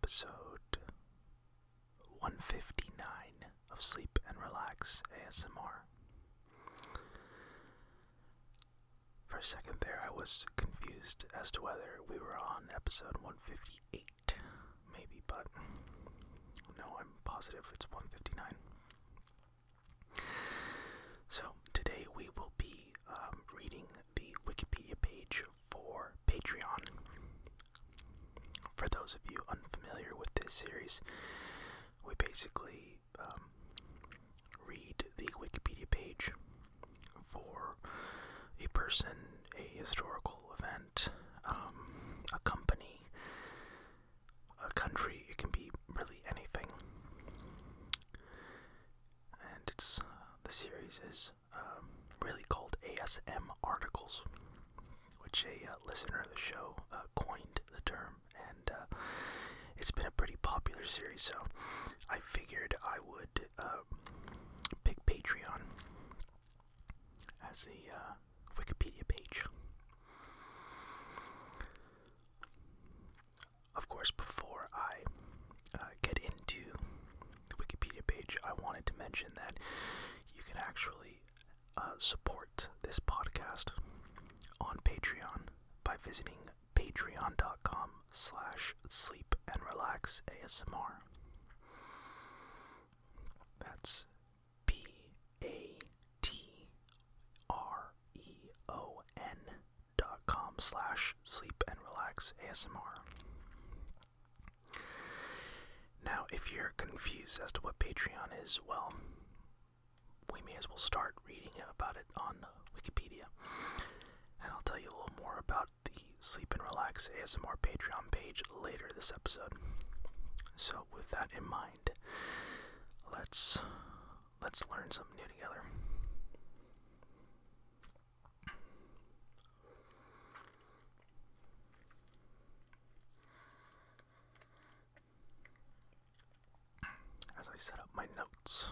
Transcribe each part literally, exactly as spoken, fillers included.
episode one fifty-nine of Sleep and Relax A S M R. For a second there, I was confused as to whether we were on episode one fifty-eight, maybe, but no, I'm positive it's one fifty-nine. So today we will be um, reading the Wikipedia page for Patreon. For those of you unfamiliar with this series, we basically um, read the Wikipedia page for a person, a historical event, um, a company, a country. It can be really anything. And it's uh, the series is um, really called A S M Articles, which a uh, listener of the show uh, coined the term, and uh, it's been a pretty popular series, so I figured I would uh, pick Patreon as the uh, Wikipedia page. Of course, before I uh, get into the Wikipedia page, I wanted to mention that you can actually uh, support this podcast on Patreon by visiting patreon.com slash sleep and relax ASMR. That's P A T R E O N dot com slash sleep and relax ASMR. Now, if you're confused as to what Patreon is, well, we may as well start reading about it on Wikipedia. And I'll tell you a little more about the Sleep and Relax A S M R Patreon page later this episode. So with that in mind, let's let's learn something new together. As I set up my notes.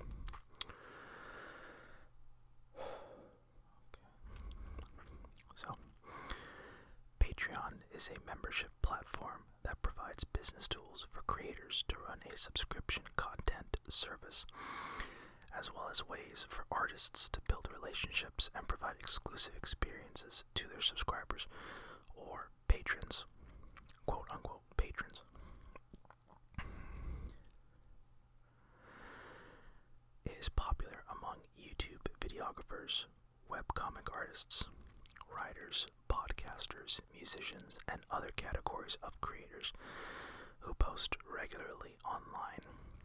So, Patreon is a membership platform that provides business tools for creators to run a subscription content service, as well as ways for artists to build relationships and provide exclusive experiences to their subscribers or patrons, quote unquote patrons. It is popular among YouTube videographers, webcomic artists, writers, podcasters, musicians, and other categories of creators who post regularly online.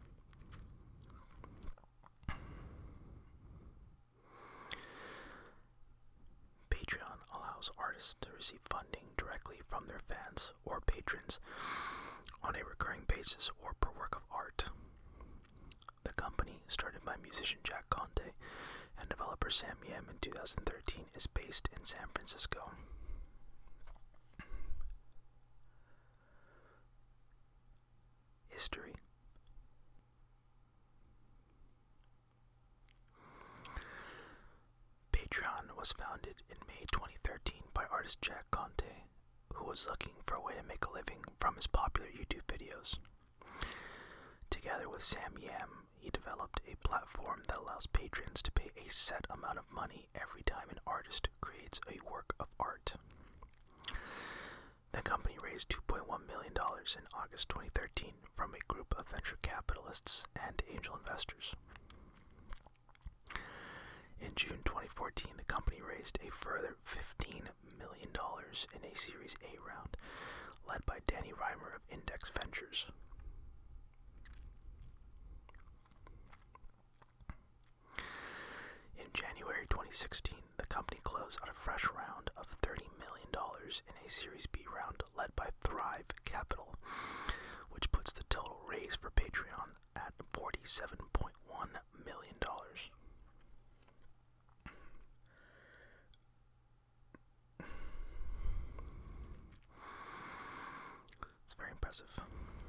Patreon allows artists to receive funding directly from their fans or patrons on a recurring basis or per work of art. The company, started by musician Jack Conte and developer Sam Yam in two thousand thirteen, is based in San Francisco. History. Patreon was founded in May twenty thirteen by artist Jack Conte, who was looking for a way to make a living from his popular YouTube videos. Together with Sam Yam, he developed a platform that allows patrons to pay a set amount of money every time an artist creates a work of art. The company raised two point one million dollars in August twenty thirteen from a group of venture capitalists and angel investors. In June twenty fourteen, the company raised a further fifteen million dollars in a Series A round, led by Danny Reimer of Index Ventures. In January twenty sixteen, the company closed on a fresh round of thirty million dollars in a Series B round led by Thrive Capital, which puts the total raise for Patreon at forty-seven point one million dollars. It's very impressive.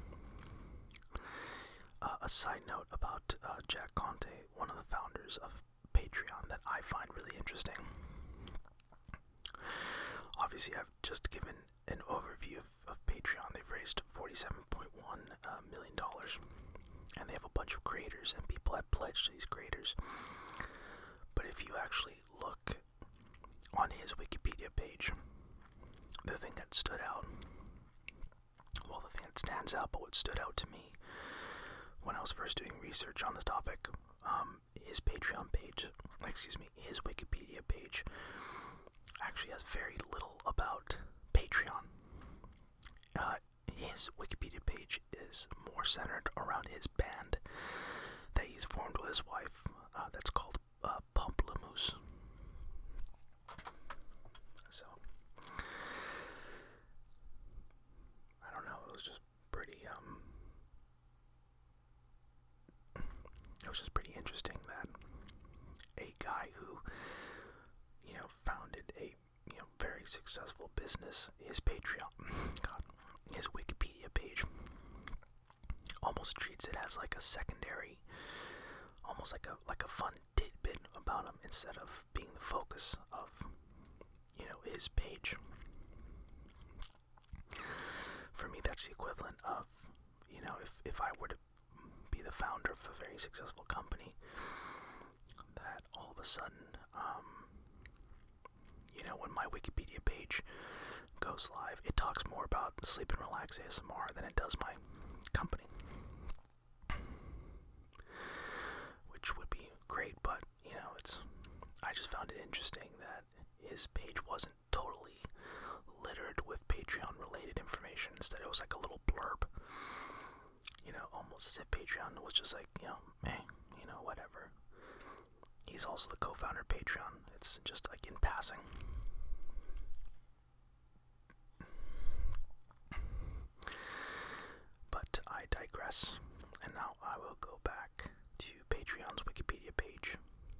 Uh, a side note about uh, Jack Conte, one of the founders of Patreon, that I find really interesting. Obviously, I've just given an overview of, of Patreon. They've raised forty-seven point one uh, million dollars, and they have a bunch of creators, and people have pledged to these creators. But if you actually look on his Wikipedia page, the thing that stood out, well, the thing that stands out, but what stood out to me when I was first doing research on the topic, um, his Patreon page, excuse me, his Wikipedia page actually has very little about Patreon. Uh, his Wikipedia page is more centered around his band that he's formed with his wife, uh, that's called uh, Pamplemousse. So, I don't know, it was just pretty, um, it was just pretty interesting that a guy who, you know, founded a, you know, very successful business, his Patreon, God, his Wikipedia page almost treats it as like a secondary, almost like a like a fun tidbit about him instead of being the focus of, you know, his page. For me, that's the equivalent of, you know, if, if I were to be the founder of a very successful company, that all of a sudden, um, you know, when my Wikipedia page goes live, it talks more about sleep and relax A S M R than it does my company. Which would be great, but, you know, it's, I just found it interesting that his page wasn't totally littered with Patreon-related information. Instead, it was like a little blurb, you know, almost as if Patreon was just like, you know, meh, you know, whatever. He's also the co-founder of Patreon. It's just like in passing. But I digress, and now I will go back to Patreon's Wikipedia page.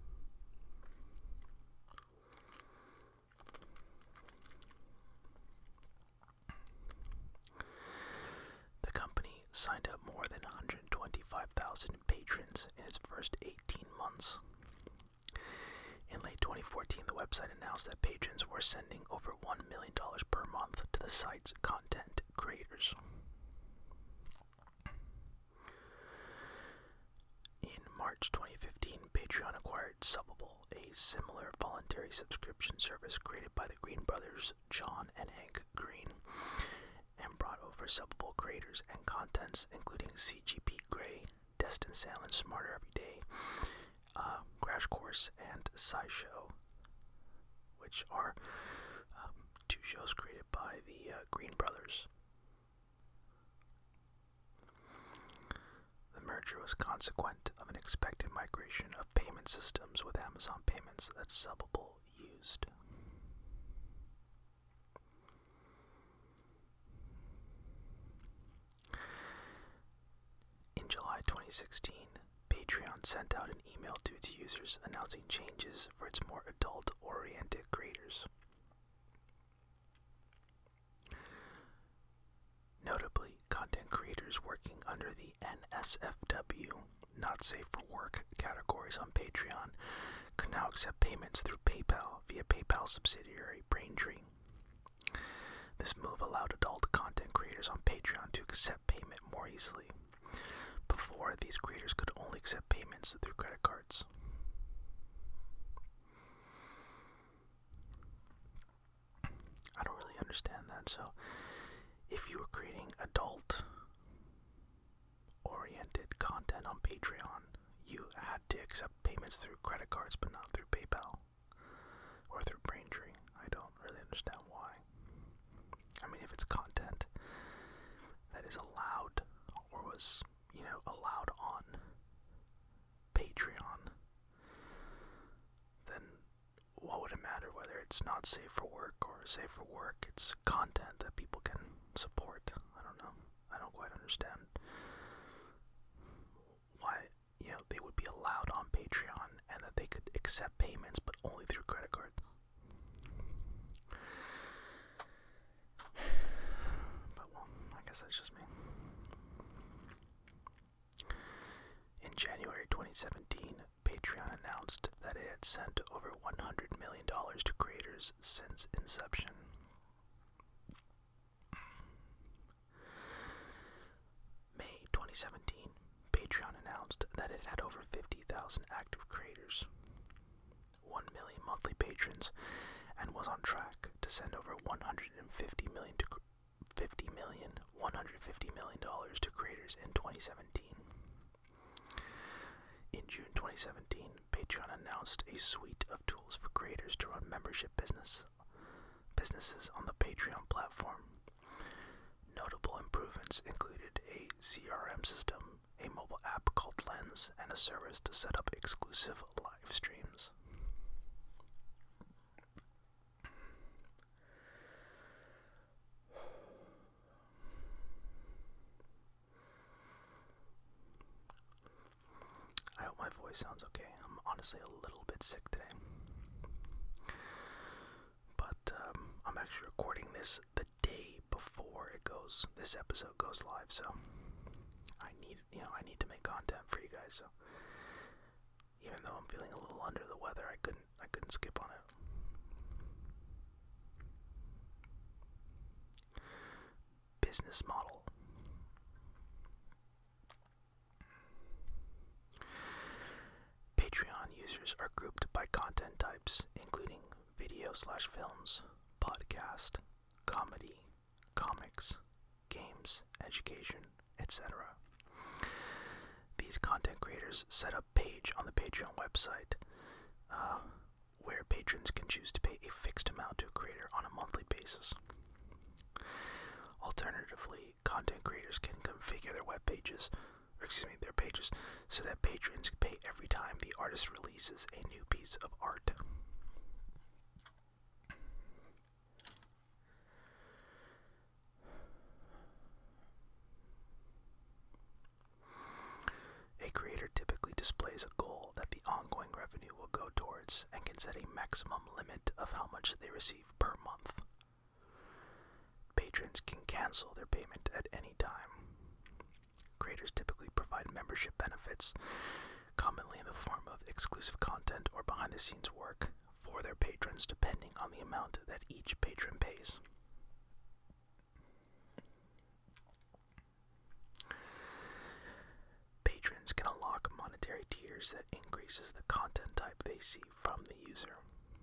The company signed up more than one hundred twenty-five thousand patrons in its first eighteen months. In late twenty fourteen, the website announced that patrons were sending over one million dollars per month to the site's content creators. In March twenty fifteen, Patreon acquired Subbable, a similar voluntary subscription service created by the Green brothers, John and Hank Green, and brought over Subbable creators and contents including C G P Grey, Destin Sandlin Smarter Every Day, uh, Crash Course, and SciShow, which are um, two shows created by the uh, Green brothers. The merger was consequent of an expected migration of payment systems with Amazon Payments that Subbable used. In July twenty sixteen, Patreon sent out an email to its users announcing changes for its more adult-oriented creators. Notably, content creators working under the N S F W, Not Safe for Work, categories on Patreon could now accept payments through PayPal via PayPal subsidiary Braintree. This move allowed adult content creators on Patreon to accept payment more easily. Before, these creators could only accept payments through credit cards. I don't really understand that, so if you were creating adult-oriented content on Patreon, you had to accept payments through credit cards, but not through PayPal or through Braintree. I don't really understand why. I mean, if it's content that is allowed or was, you know, allowed on Patreon, then what would it matter whether it's not safe for work or safe for work? It's content that people can support. I don't know. I don't quite understand why, you know, they would be allowed on Patreon and that they could accept payments but only through credit cards. But, well, I guess that's just me. In January twenty seventeen, Patreon announced that it had sent over one hundred million dollars to creators since inception. announced that it had over fifty thousand active creators, one million monthly patrons, and was on track to send over one hundred fifty million to fifty million, one hundred fifty million dollars to creators in twenty seventeen. In June twenty seventeen, Patreon announced a suite of tools for creators to run membership business businesses on the Patreon platform. Notable improvements included a C R M system, a mobile app called Lens, and a service to set up exclusive live streams. I hope my voice sounds okay. I'm honestly a little bit sick today. But um, I'm actually recording this the day before it goes, this episode goes live, so I need, you know, I need to make content for you guys, so even though I'm feeling a little under the weather, I couldn't, I couldn't skip on it. Business model. Patreon users are grouped by content types, including video slash films, podcast, comedy, comics, games, education, et cetera. These content creators set up a page on the Patreon website uh, where patrons can choose to pay a fixed amount to a creator on a monthly basis. Alternatively, content creators can configure their web pages, or excuse me, their pages, so that patrons can pay every time the artist releases a new piece of art. A creator typically displays a goal that the ongoing revenue will go towards and can set a maximum limit of how much they receive per month. Patrons can cancel their payment at any time. Creators typically provide membership benefits, commonly in the form of exclusive content or behind-the-scenes work, for their patrons depending on the amount that each patron pays. Patrons can unlock monetary tiers that increases the content type they see from the user.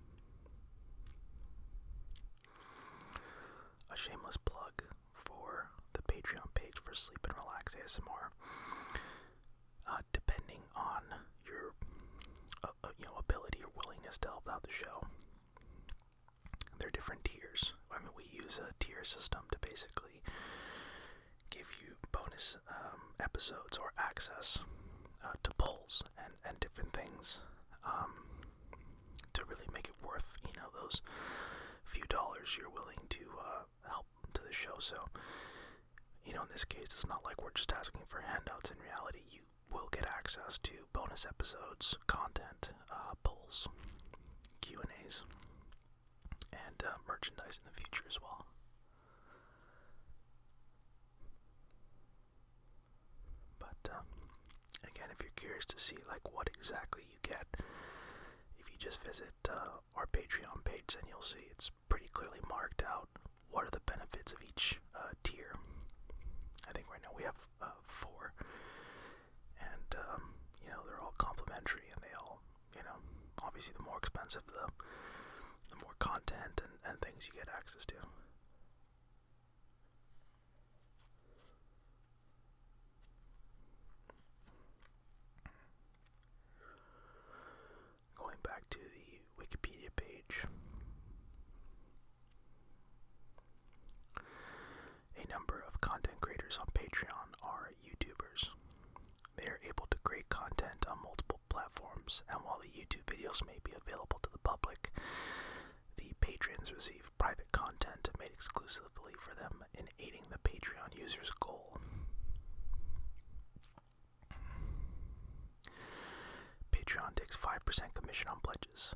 A shameless plug for the Patreon page for Sleep and Relax A S M R. Uh, depending on your uh, uh, you know, ability or willingness to help out the show, there are different tiers. I mean, we use a tier system to basically give you bonus um, episodes or access uh, to polls and, and different things um, to really make it worth, you know, those few dollars you're willing to uh, help to the show. So, you know, in this case, it's not like we're just asking for handouts. In reality, you will get access to bonus episodes, content, uh, polls, Q and A's, and uh, merchandise in the future as well. But um, again, if you're curious to see like what exactly you get, if you just visit uh, our Patreon page, then you'll see it's pretty clearly marked out what are the benefits of each uh, tier. I think right now we have uh, four, and um, you know, they're all complimentary, and they all, you know, obviously the more expensive, the the more content and, and things you get access to. Going back to the Wikipedia page, a number of content creators on Patreon are YouTubers. They are able to create content on multiple platforms, and while the YouTube videos may be available to the public, the patrons receive private content made exclusively for them in aiding the Patreon user's goal. Patreon takes five percent commission on pledges.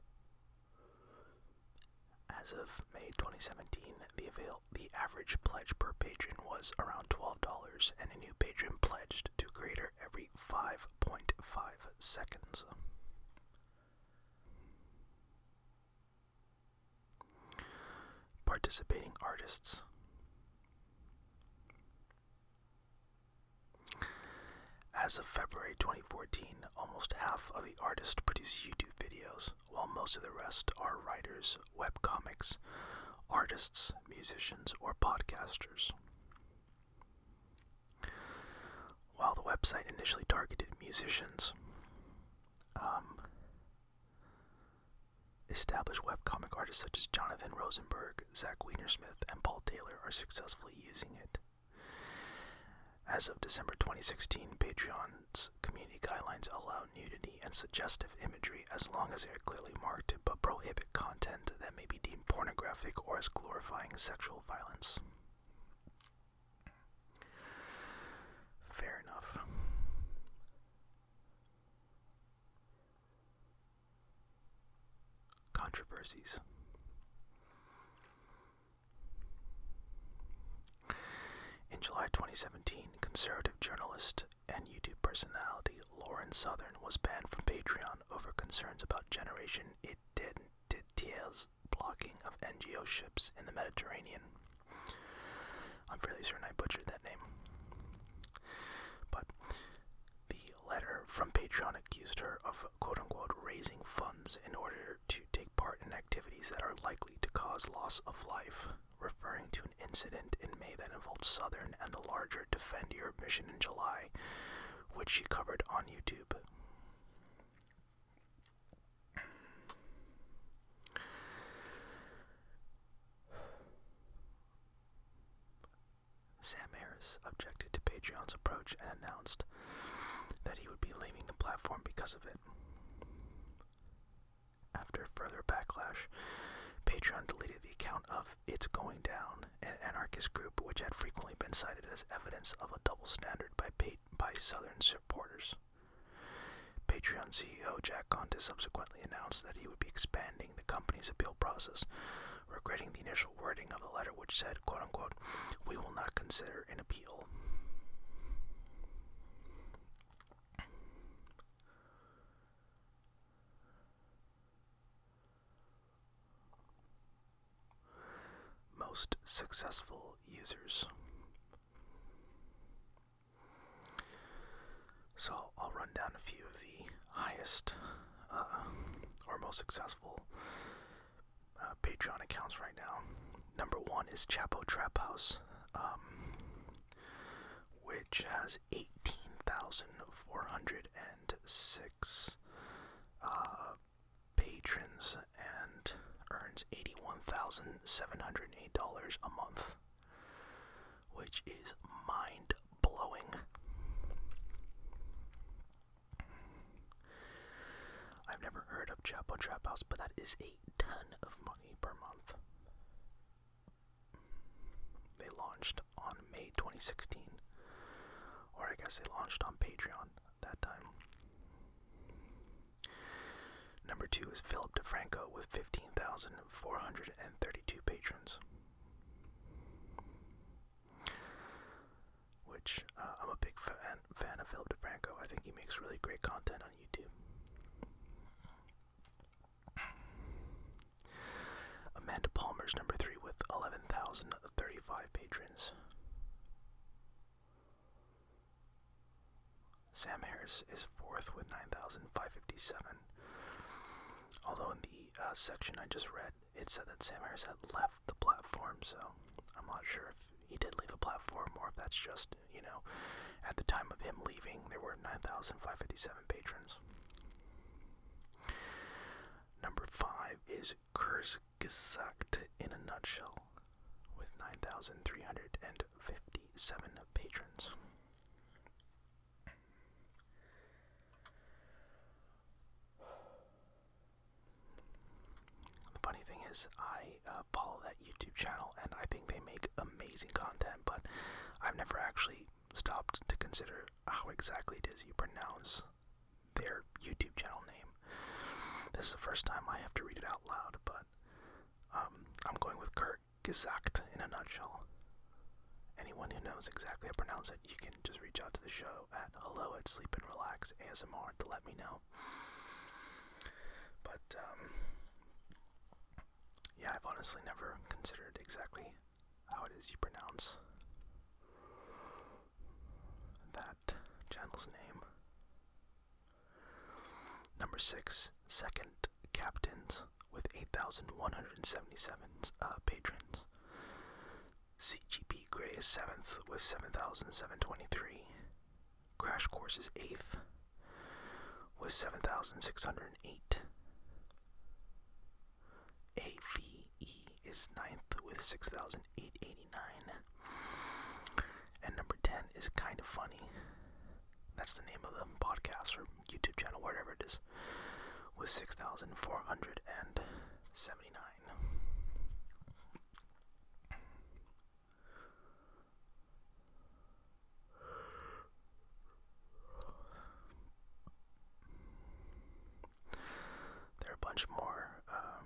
As of May twenty seventeen, the avail- the average pledge per patron was around twelve dollars, and a new patron pledged to a creator every five point five seconds. Participating artists. As of February twenty fourteen, almost half of the artists produce YouTube videos, while most of the rest are writers, webcomics, artists, musicians, or podcasters. While the website initially targeted musicians, um, established webcomic artists such as Jonathan Rosenberg, Zach Weinersmith, and Paul Taylor are successfully using it. As of December twenty sixteen, Patreon's community guidelines allow nudity and suggestive imagery as long as they are clearly marked, but prohibit content that may be deemed pornographic or as glorifying sexual violence. Fair enough. Controversies. In July twenty seventeen, conservative journalist and YouTube personality Lauren Southern was banned from Patreon over concerns about Generation Identity's blocking of N G O ships in the Mediterranean. I'm fairly certain I butchered that name. But the letter from Patreon accused her of quote-unquote raising funds in order to take part in activities that are likely to cause loss of life, referring to an incident in May that involved Southern and the larger Defend Europe mission in July, which she covered on YouTube. Sam Harris objected to Patreon's approach and announced that he would be leaving the platform because of it. After further backlash, Patreon deleted the account of It's Going Down, an anarchist group which had frequently been cited as evidence of a double standard by pa- by Southern supporters. Patreon C E O Jack Conte subsequently announced that he would be expanding the company's appeal process, regretting the initial wording of the letter which said, quote-unquote, "We will not consider an appeal." Most successful users. So I'll run down a few of the highest uh, or most successful uh, Patreon accounts right now. Number one is Chapo Trap House, um, which has eighteen thousand four hundred six uh, patrons and earns eighty-one thousand seven hundred eight dollars a month, which is mind-blowing. I've never heard of Chapo Trap House, but that is a ton of money per month. They launched on May twenty sixteen, or I guess they launched on Patreon that time. Number two is Philip DeFranco with fifteen thousand four hundred thirty-two patrons, which uh, I'm a big fan, fan of Philip DeFranco. I think he makes really great content on YouTube. Amanda Palmer's number three with eleven thousand thirty-five patrons. Sam Harris is fourth with nine thousand five hundred fifty-seven. Although in the uh, section I just read, it said that Sam Harris had left the platform, so I'm not sure if he did leave a platform or if that's just, you know, at the time of him leaving, there were nine thousand five hundred fifty-seven patrons. Number five is Kurzgesagt in a nutshell, with nine thousand three hundred fifty-seven patrons. The funny thing is, I uh, follow that YouTube channel, and I think they make amazing content, but I've never actually stopped to consider how exactly it is you pronounce their YouTube channel name. This is the first time I have to read it out loud, but um, I'm going with Kurzgesagt in a nutshell. Anyone who knows exactly how to pronounce it, you can just reach out to the show at hello at Sleep and Relax A S M R to let me know. But, um, yeah, I've honestly never considered exactly how it is you pronounce that channel's name. Number six, Second Captains with eight thousand one hundred seventy-seven uh, patrons. C G P Grey is seventh with seven thousand seven hundred twenty-three. Crash Course is eighth with seven thousand six hundred eight. A V E is ninth with six thousand eight hundred eighty-nine. And number ten is Kind of Funny. That's the name of the podcast or YouTube channel, whatever it is, with six thousand four hundred seventy-nine. There are a bunch more uh,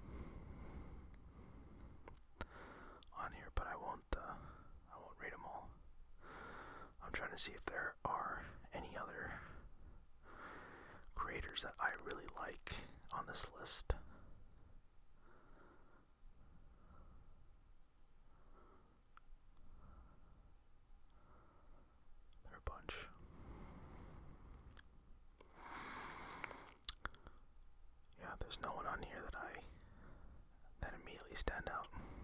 on here, but I won't. Uh, I won't read them all. I'm trying to see if there are any other creators that I really like on this list. There are a bunch. Yeah, there's no one on here that I that immediately stand out.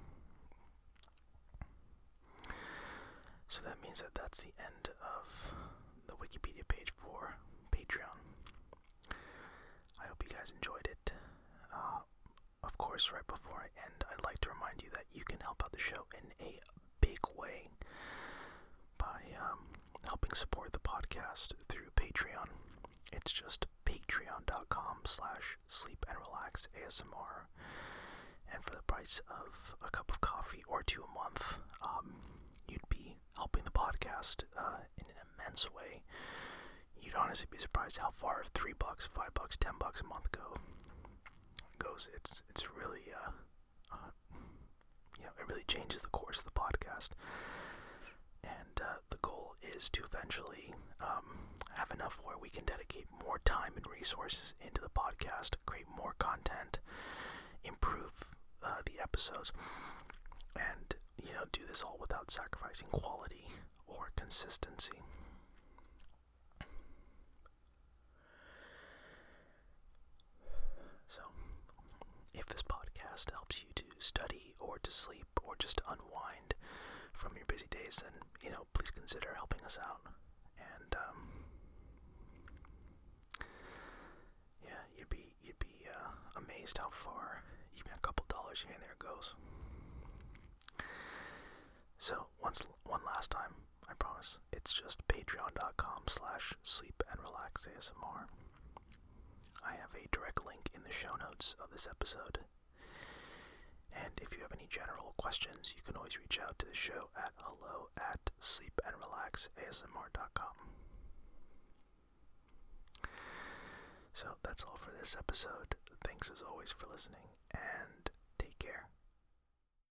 So that means that that's the end of the Wikipedia page for Patreon. I hope you guys enjoyed it. Uh, of course, right before I end, I'd like to remind you that you can help out the show in a big way by um, helping support the podcast through Patreon. It's just patreon.com slash sleep and relax ASMR. And for the price of a cup of coffee or two a month, um, you'd be helping the podcast uh, in an immense way. You'd honestly be surprised how far three bucks, five bucks, ten bucks a month go goes. It's it's really uh, uh, you know, it really changes the course of the podcast. And uh, the goal is to eventually um, have enough where we can dedicate more time and resources into the podcast, create more content, improve uh, the episodes, and you know, do this all without sacrificing quality or consistency. So, if this podcast helps you to study or to sleep or just to unwind from your busy days, then, you know, please consider helping us out. And, um, yeah, you'd be, you'd be, uh, amazed how far even a couple dollars here and there goes. So, once, one last time, I promise, it's just patreon.com slash sleep and relax ASMR. I have a direct link in the show notes of this episode. And if you have any general questions, you can always reach out to the show at hello at sleep and relax A S M R dot com. So that's all for this episode. Thanks as always for listening, and